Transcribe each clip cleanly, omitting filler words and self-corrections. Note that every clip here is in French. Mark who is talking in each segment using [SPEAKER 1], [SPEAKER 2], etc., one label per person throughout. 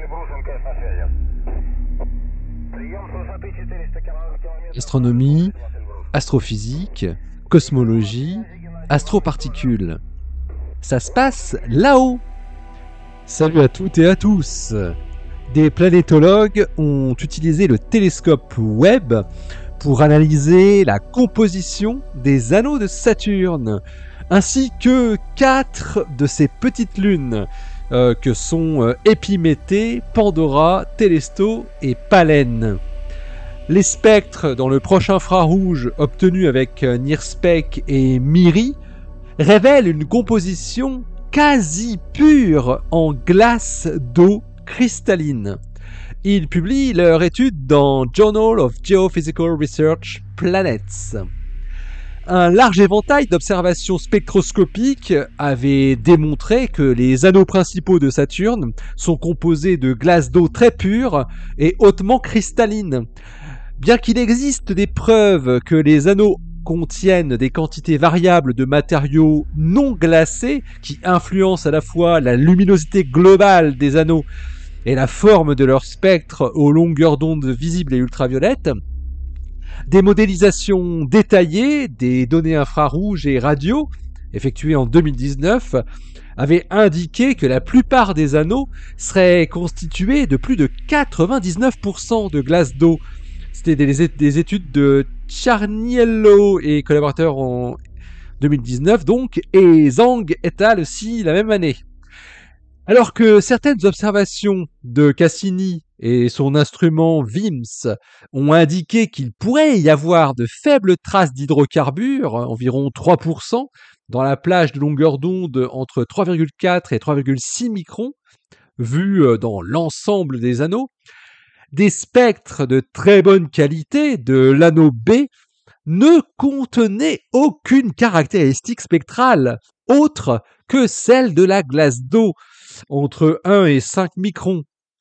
[SPEAKER 1] Astronomie, astrophysique, cosmologie, astroparticules. Ça se passe là-haut. Salut à toutes et à tous. Des planétologues ont utilisé le télescope Webb pour analyser la composition des anneaux de Saturne, ainsi que 4 de ces petites lunes, que sont Épiméthée, Pandora, Télésto et Palène. Les spectres dans le proche infrarouge obtenus avec NIRSPEC et MIRI révèlent une composition quasi pure en glace d'eau cristalline. Ils publient leur étude dans Journal of Geophysical Research Planets. Un large éventail d'observations spectroscopiques avait démontré que les anneaux principaux de Saturne sont composés de glace d'eau très pure et hautement cristalline. Bien qu'il existe des preuves que les anneaux contiennent des quantités variables de matériaux non glacés qui influencent à la fois la luminosité globale des anneaux et la forme de leur spectre aux longueurs d'onde visibles et ultraviolettes, des modélisations détaillées des données infrarouges et radio, effectuées en 2019, avaient indiqué que la plupart des anneaux seraient constitués de plus de 99% de glace d'eau. C'était des études de Charniello et collaborateurs en 2019, donc, et Zhang et al. Aussi la même année. Alors que certaines observations de Cassini et son instrument VIMS ont indiqué qu'il pourrait y avoir de faibles traces d'hydrocarbures, environ 3%, dans la plage de longueur d'onde entre 3,4 et 3,6 microns, vue dans l'ensemble des anneaux, des spectres de très bonne qualité de l'anneau B ne contenaient aucune caractéristique spectrale autre que celle de la glace d'eau, entre 1 et 5 microns.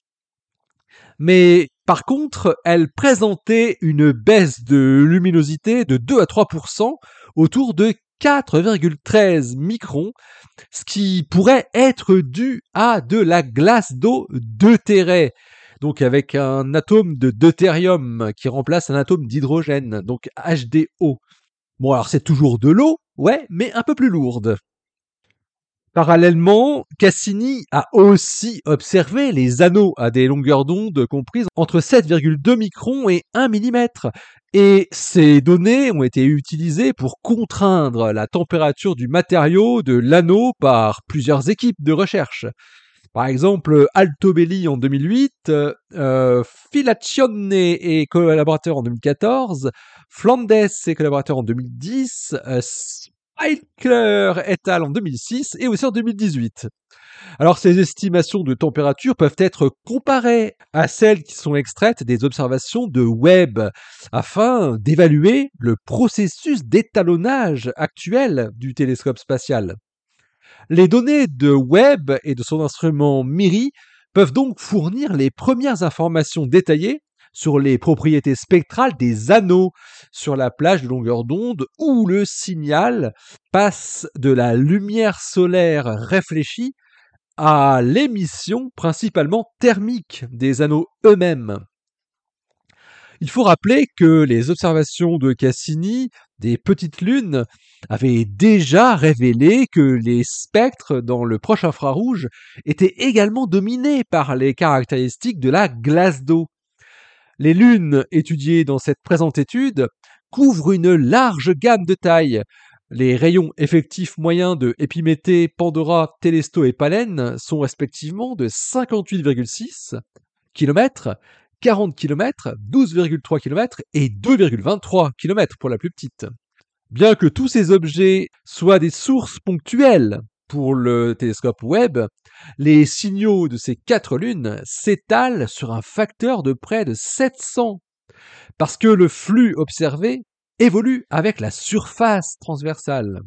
[SPEAKER 1] Mais par contre, elle présentait une baisse de luminosité de 2 à 3% autour de 4,13 microns, ce qui pourrait être dû à de la glace d'eau deutérée, donc avec un atome de deutérium qui remplace un atome d'hydrogène, donc HDO. Bon, alors c'est toujours de l'eau, ouais, mais un peu plus lourde. Parallèlement, Cassini a aussi observé les anneaux à des longueurs d'onde comprises entre 7,2 microns et 1 mm. Et ces données ont été utilisées pour contraindre la température du matériau de l'anneau par plusieurs équipes de recherche. Par exemple, Altobelli en 2008, Filaccione et collaborateurs en 2014, Flandes et collaborateurs en 2010, Eichler et al. En 2006 et aussi en 2018. Alors, ces estimations de température peuvent être comparées à celles qui sont extraites des observations de Webb afin d'évaluer le processus d'étalonnage actuel du télescope spatial. Les données de Webb et de son instrument MIRI peuvent donc fournir les premières informations détaillées sur les propriétés spectrales des anneaux sur la plage de longueur d'onde où le signal passe de la lumière solaire réfléchie à l'émission principalement thermique des anneaux eux-mêmes. Il faut rappeler que les observations de Cassini des petites lunes avaient déjà révélé que les spectres dans le proche infrarouge étaient également dominés par les caractéristiques de la glace d'eau. Les lunes étudiées dans cette présente étude couvrent une large gamme de tailles. Les rayons effectifs moyens de Épiméthée, Pandora, Télésto et Palène sont respectivement de 58,6 km, 40 km, 12,3 km et 2,23 km pour la plus petite. Bien que tous ces objets soient des sources ponctuelles pour le télescope Webb, les signaux de ces 4 lunes s'étalent sur un facteur de près de 700, parce que le flux observé évolue avec la surface transversale.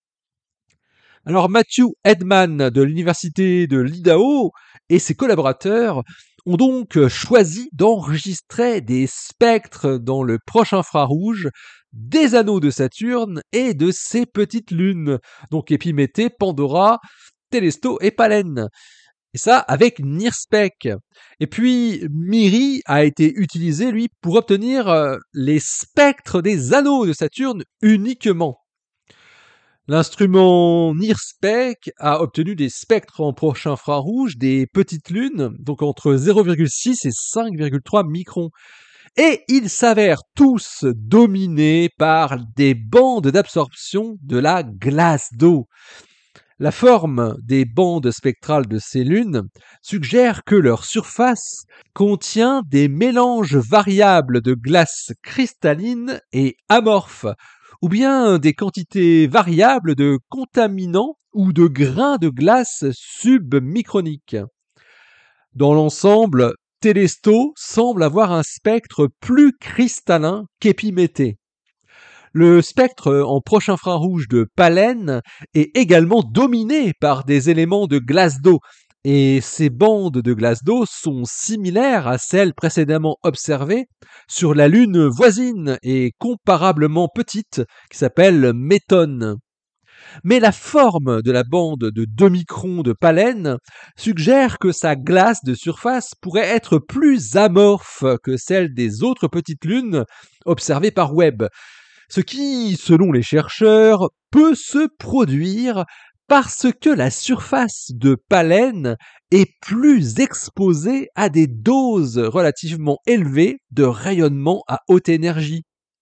[SPEAKER 1] Alors Matthew Edman de l'université de l'Idaho et ses collaborateurs ont donc choisi d'enregistrer des spectres dans le proche infrarouge des anneaux de Saturne et de ses petites lunes, donc Épiméthée, Pandora, Télésto et Palène. Et ça avec NIRSPEC. Et puis MIRI a été utilisé, lui, pour obtenir les spectres des anneaux de Saturne uniquement. L'instrument NIRSPEC a obtenu des spectres en proche infrarouge des petites lunes, donc entre 0,6 et 5,3 microns. Et ils s'avèrent tous dominés par des bandes d'absorption de la glace d'eau. La forme des bandes spectrales de ces lunes suggère que leur surface contient des mélanges variables de glace cristalline et amorphe, ou bien des quantités variables de contaminants ou de grains de glace submicroniques. Dans l'ensemble, Télésto semble avoir un spectre plus cristallin qu'Épiméthée. Le spectre en proche infrarouge de Pallène est également dominé par des éléments de glace d'eau, et ces bandes de glace d'eau sont similaires à celles précédemment observées sur la Lune voisine et comparablement petite qui s'appelle Méthone. Mais la forme de la bande de 2 microns de Pallène suggère que sa glace de surface pourrait être plus amorphe que celle des autres petites lunes observées par Webb, ce qui, selon les chercheurs, peut se produire parce que la surface de Pallène est plus exposée à des doses relativement élevées de rayonnement à haute énergie.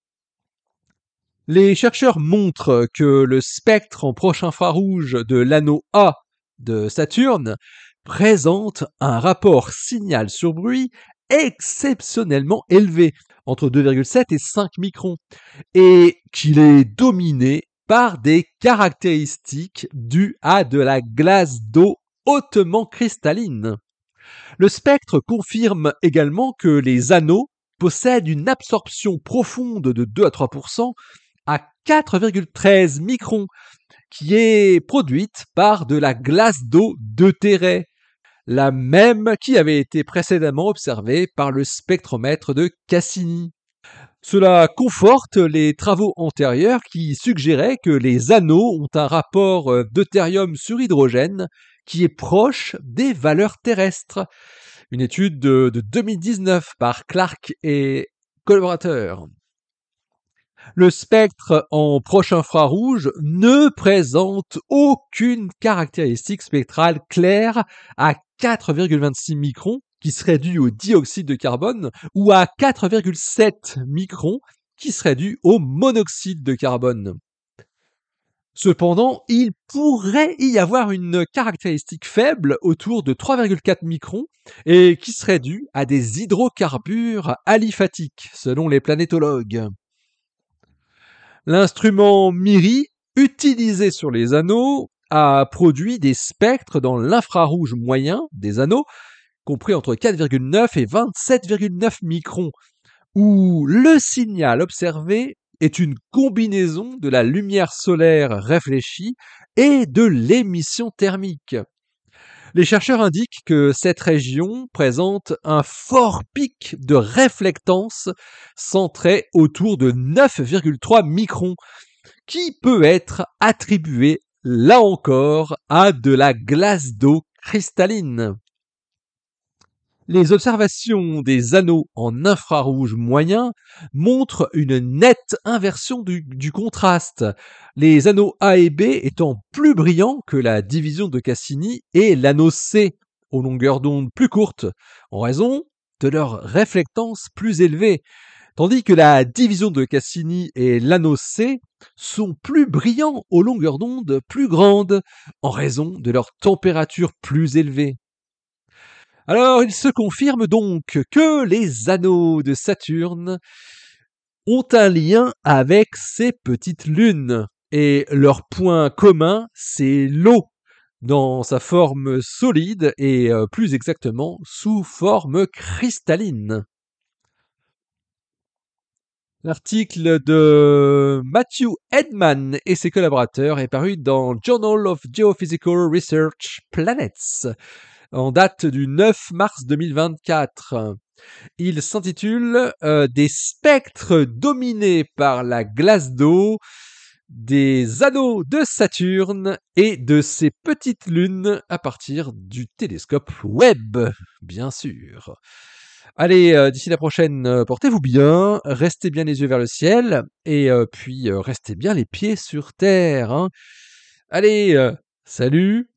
[SPEAKER 1] Les chercheurs montrent que le spectre en proche infrarouge de l'anneau A de Saturne présente un rapport signal sur bruit exceptionnellement élevé, entre 2,7 et 5 microns, et qu'il est dominé par des caractéristiques dues à de la glace d'eau hautement cristalline. Le spectre confirme également que les anneaux possèdent une absorption profonde de 2 à 3% à 4,13 microns, qui est produite par de la glace d'eau deutérée, la même qui avait été précédemment observée par le spectromètre de Cassini. Cela conforte les travaux antérieurs qui suggéraient que les anneaux ont un rapport deutérium sur hydrogène qui est proche des valeurs terrestres. Une étude de 2019 par Clark et collaborateurs. Le spectre en proche infrarouge ne présente aucune caractéristique spectrale claire à 4,26 microns, qui serait due au dioxyde de carbone, ou à 4,7 microns, qui serait due au monoxyde de carbone. Cependant, il pourrait y avoir une caractéristique faible autour de 3,4 microns et qui serait due à des hydrocarbures aliphatiques, selon les planétologues. L'instrument MIRI, utilisé sur les anneaux, a produit des spectres dans l'infrarouge moyen des anneaux, compris entre 4,9 et 27,9 microns, où le signal observé est une combinaison de la lumière solaire réfléchie et de l'émission thermique. Les chercheurs indiquent que cette région présente un fort pic de réflectance centré autour de 9,3 microns, qui peut être attribué, là encore, à de la glace d'eau cristalline. Les observations des anneaux en infrarouge moyen montrent une nette inversion du contraste, les anneaux A et B étant plus brillants que la division de Cassini et l'anneau C, aux longueurs d'onde plus courtes, en raison de leur réflectance plus élevée, tandis que la division de Cassini et l'anneau C sont plus brillants aux longueurs d'onde plus grandes, en raison de leur température plus élevée. Alors, il se confirme donc que les anneaux de Saturne ont un lien avec ces petites lunes. Et leur point commun, c'est l'eau, dans sa forme solide et plus exactement sous forme cristalline. L'article de Matthew Edman et ses collaborateurs est paru dans Journal of Geophysical Research Planets, en date du 9 mars 2024. Il s'intitule Des spectres dominés par la glace d'eau des anneaux de Saturne et de ses petites lunes à partir du télescope Webb, bien sûr. Allez, d'ici la prochaine, portez-vous bien, restez bien les yeux vers le ciel et puis restez bien les pieds sur terre, hein. Allez, salut!